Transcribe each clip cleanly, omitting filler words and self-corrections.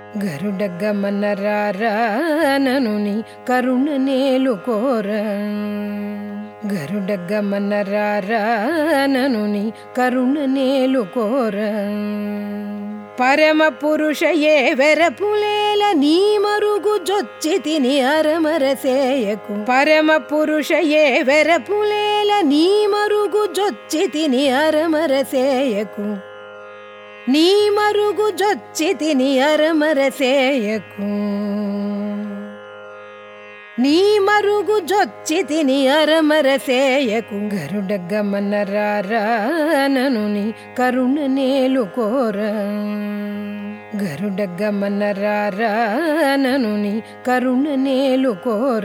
గరుడగమనరారా నను నీ కరుణ నేలు కోర. గరుడగమనరారా నను నీ కరుణ నేలు కోర. పరమ పురుష ఏ వెరపులేల నీ మరుగు జొచ్చి తిని అరమరసేయకు. పరమ పురుష ఏ వెరపులేల నీ మరుగు జొచ్చి తిని అరమరసేయకు. నీ మరుగు జొచ్చి తిని అరమరసేయకు. నీ మరుగు జొచ్చి తిని అరమరసేయకు. గరుడగమనరారా నను నీ కరుణ నేలు కోర. గరుడగమనరారా నను నీ కరుణ నేలు కోర.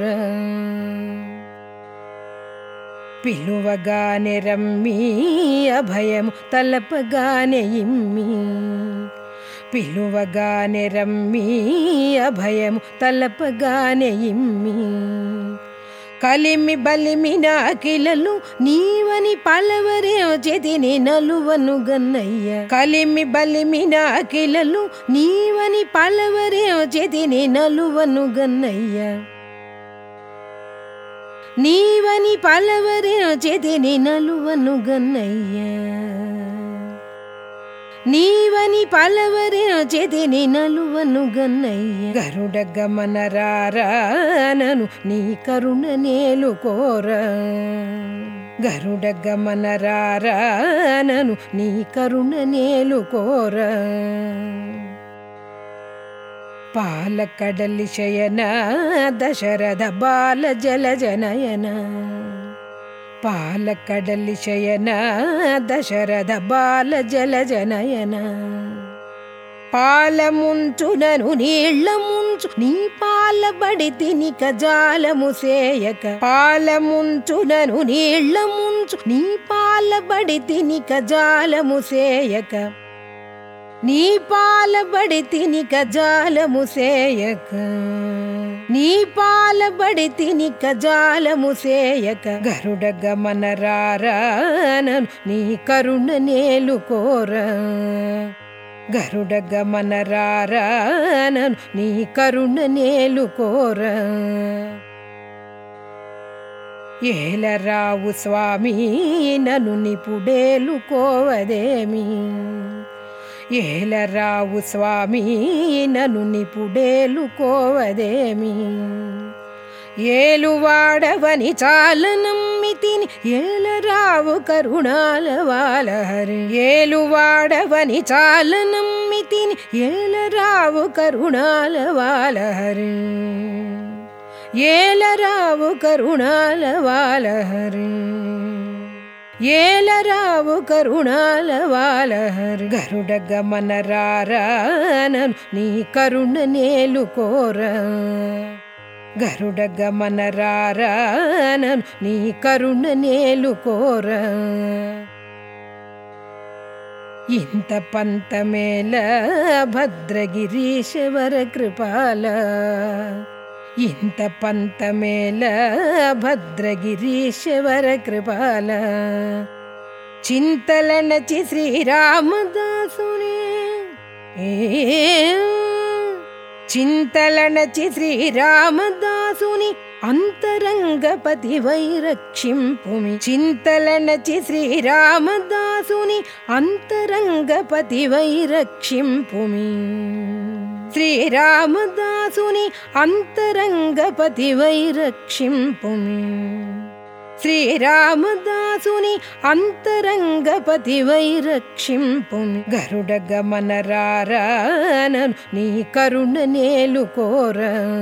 పిలువగానే రమ్మి అభయము తలపగానే ఇమ్మి. పిలువగానే రమ్మి అభయము తలపగానే ఇమ్మి. కలిమి బలిమి నాకిలలు నీవని పలవరే చెదిని నలువను గన్నయ్య. కలిమి బలిమి నాకిలలు నీవని పలవరే చెదిని నలువను గన్నయ్య. నీవని పలవరే చెదిని నలువను గన్నయ్య. నీవని పలవరే చెదిని నలువను గన్నయ్య. గరుడగమనరారా నను నీ కరుణ నేలు కోర. గరుడగమనరారా నను నీ కరుణ నేలు కోర. పాలకడలి శయన దశరథ బాల జలజనయన. పాలకడలి శయన దశరథ బాల జలజనయన. పాల ముంచు నను నీళ్ల ముంచు నీ పాలబడి తిని కజాలము సేయక. పాల ముంచు నను నీళ్ల ముంచు నీ పాలబడి తిని కజాలము సేయక. నీ పాలబడి తిని కజాలము సేయక. నీ పాలబడి తిని కజాలము సేయక. గరుడగమనరారా నను నీ కరుణ నేలు కోర. గరుడగమనరారా నను నీ కరుణ నేలు కోర. ఏలరావు స్వామి నను నిపుడేలు కోవదేమి. ఏలరావు స్వామి నను నిపుడేలు కోవదేమి. ఏలువాడవని చాల నమ్మి తిని ఏలరావు కరుణాల వాలహరి. ఏలువాడవని చాల నమ్మి తిని ఏలరావు కరుణాల వాలహరి. ఏలరావు కరుణాల వాలహరి. ఏలరావు కరుణాల వాలహరి. గరుడగమనరారా నను నీ కరుణ నేలు కోర. గరుడగమనరారా నను నీ కరుణ నేలు కోర. ఇంత పంతమేల భద్రగిరీశ్వర కృపాల. ఇంత పంతమేల భద్రగిరీశ్వర కృపాల. చింతలనచి శ్రీరామదాసుని. చింతలనచి శ్రీరామదాసుని అంతరంగపతి వైరక్షింపుమి. చింతలనచి శ్రీరామదాసుని అంతరంగపతి వైరక్షింపుమి. శ్రీరామదాసుని అంతరంగపతి వైరక్షింపుమి. శ్రీరామదాసుని అంతరంగపతి వైరక్షింపుమి. గరుడగమనరారా నను నీ కరుణ నేలు కోర.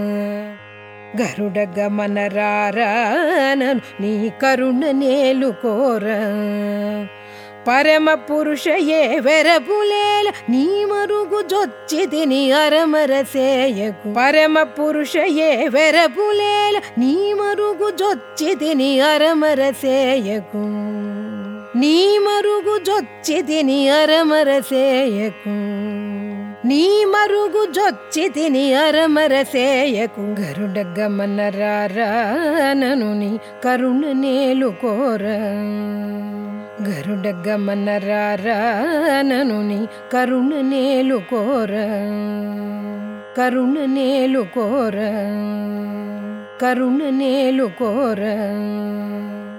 గరుడగమనరారా నను నీ కరుణ నేలు కోర. పరమ పురుష ఏ వెరపులేల నీ మరుగు జొచ్చి తిని అరమరసేయకు. పరమ పురుష ఏ వెరపులేల నీ మరుగు జొచ్చి తిని అరమరసేయకు. నీ మరుగు జొచ్చి తిని అరమరసేయకు. నీ మరుగు జొచ్చి తిని అరమరసేయకు. గరుడగమనరారా నను నీ కరుణ నేలు కోర. గరుడగమనరారా నను నీ కరుణ నేలు కోర. కరుణ నేలు కోర